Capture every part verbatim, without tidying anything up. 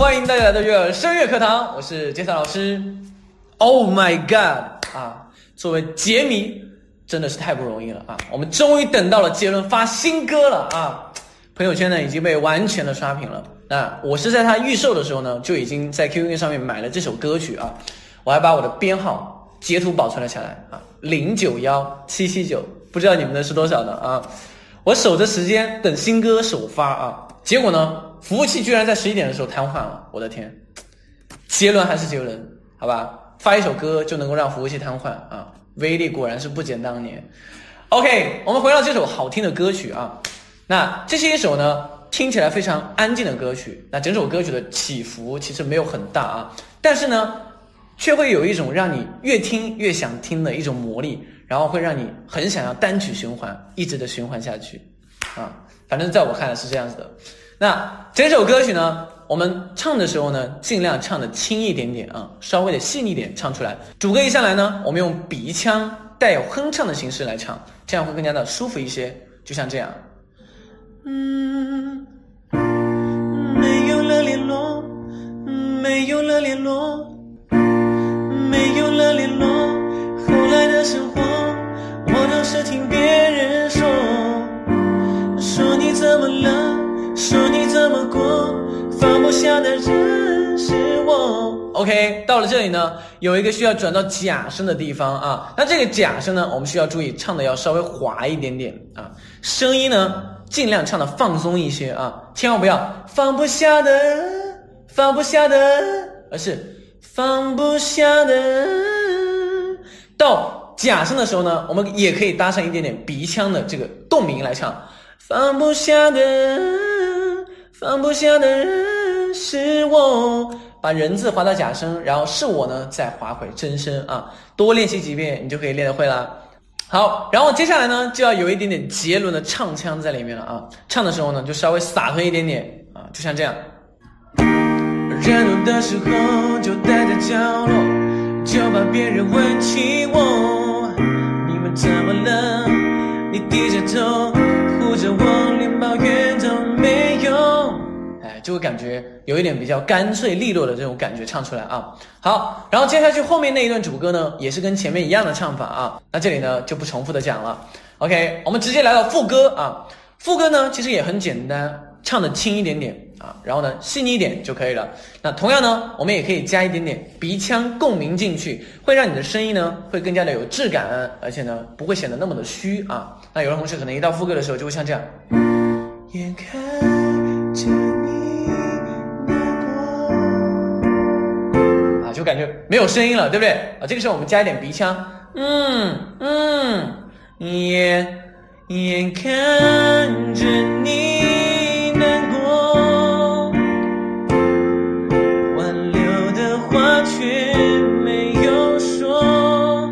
欢迎大家来到悦耳声乐课堂，我是杰森老师。Oh my god 啊，作为杰迷真的是太不容易了啊！我们终于等到了杰伦发新歌了啊！朋友圈呢已经被完全的刷屏了。那我是在他预售的时候呢，就已经在 Q Q 上面买了这首歌曲啊，我还把我的编号截图保存了下来啊，零九幺七七九，不知道你们的是多少呢啊？我守着时间等新歌首发啊，结果呢，服务器居然在十一点的时候瘫痪了，我的天！杰伦还是杰伦，好吧，发一首歌就能够让服务器瘫痪啊，威力果然是不减当年。OK， 我们回到这首好听的歌曲啊，那这是一首呢听起来非常安静的歌曲，那整首歌曲的起伏其实没有很大啊，但是呢，却会有一种让你越听越想听的一种魔力。然后会让你很想要单曲循环，一直的循环下去，啊，反正在我看来是这样子的。那整首歌曲呢，我们唱的时候呢，尽量唱的轻一点点啊，稍微的细腻点唱出来。主歌一上来呢，我们用鼻腔带有哼唱的形式来唱，这样会更加的舒服一些，就像这样。 嗯，没有了联络，没有了联络，没有了联络，后来的生活。我都是听别人说，说你怎么了，说你怎么过，放不下的人是我。 OK， 到了这里呢，有一个需要转到假声的地方啊，那这个假声呢，我们需要注意唱的要稍微滑一点点啊，声音呢尽量唱的放松一些啊，千万不要放不下的放不下的，而是放不下的。到假声的时候呢，我们也可以搭上一点点鼻腔的这个动鸣来唱，放不下的放不下的人是我，把人字滑到假声，然后是我呢再滑回真声啊，多练习几遍你就可以练得会啦。好，然后接下来呢就要有一点点杰伦的唱腔在里面了啊，唱的时候呢就稍微洒脱一点点啊，就像这样。 人多的时候就待在角落，就怕别人问起我，你们怎么了？你低着头护着我，连抱怨都没有。 哎，就会感觉有一点比较干脆利落的这种感觉唱出来啊。好，然后接下去后面那一段主歌呢，也是跟前面一样的唱法啊。那这里呢就不重复的讲了。OK， 我们直接来到副歌啊。副歌呢其实也很简单，唱的轻一点点啊，然后呢细腻一点就可以了。那同样呢，我们也可以加一点点鼻腔共鸣进去，会让你的声音呢会更加的有质感，而且呢不会显得那么的虚啊。那有的同学可能一到副歌的时候就会像这样， 眼看着你难过啊，就感觉没有声音了，对不对啊？这个时候我们加一点鼻腔，嗯嗯， 眼眼看着你难过，挽留的话却没有说，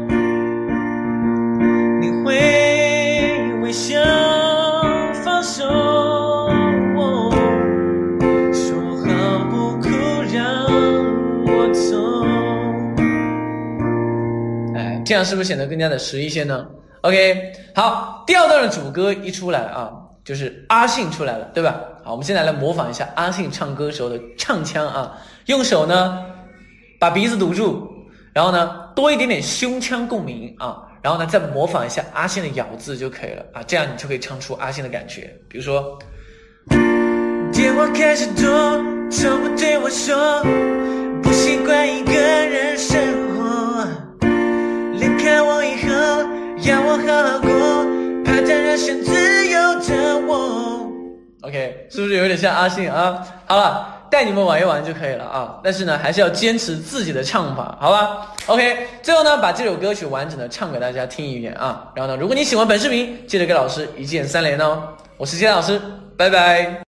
你会微笑放手，说好不哭让我走。 哎，这样是不是显得更加的实一些呢？OK， 好，第二段的主歌一出来啊，就是阿信出来了，对吧？好，我们现在来模仿一下阿信唱歌时候的唱腔啊，用手呢把鼻子堵住，然后呢多一点点胸腔共鸣啊，然后呢再模仿一下阿信的咬字就可以了啊，这样你就可以唱出阿信的感觉。比如说， 电话开始多，从不对我说，不习惯一个人生活，离开我以后要我好好过，怕他人生自由的我。 OK， 是不是有点像阿信啊？好了，带你们玩一玩就可以了啊，但是呢还是要坚持自己的唱法，好吧 OK， 最后呢把这首歌曲完整的唱给大家听一遍啊，然后呢如果你喜欢本视频，记得给老师一键三连哦。我是杰老师，拜拜。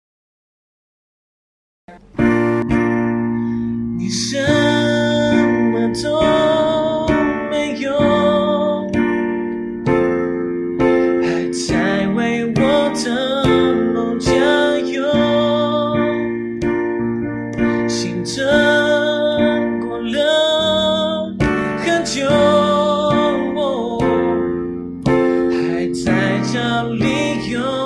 你什么都没有，还在为我的梦加油，心疼过了很久，还在找理由。